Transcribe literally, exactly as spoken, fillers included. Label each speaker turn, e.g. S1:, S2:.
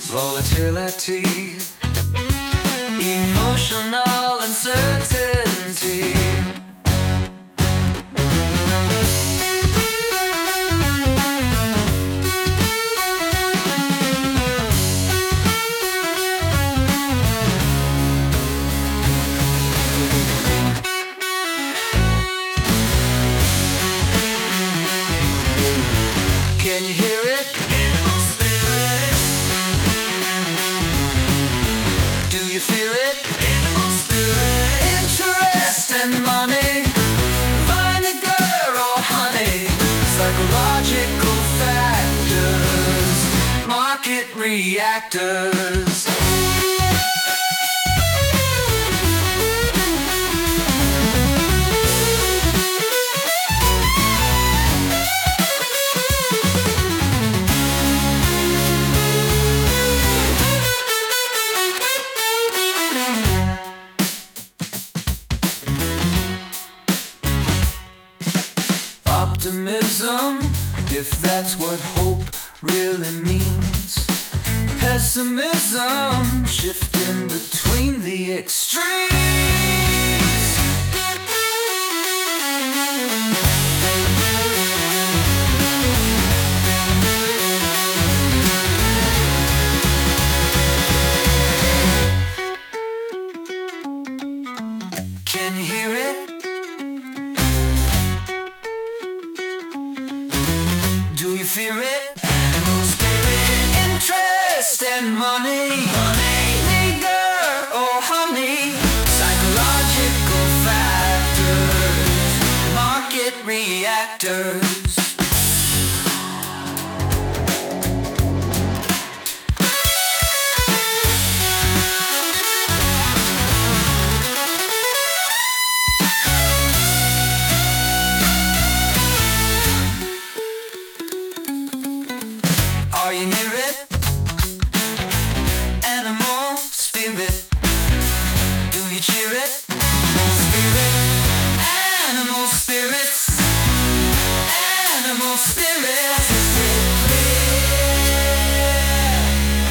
S1: volatility, emotional uncertainty. Can you hear it? Animal spirits. Do you feel it? Animal spirits. Interest and money, vinegar or honey, psychological factors, market reactors. Optimism, if that's what hope really means. Pessimism, shifting between the extremes. Can you hear it? Do you fear it? Animal spirit. Interest and money, money, vinegar or honey, psychological factors, market reactors.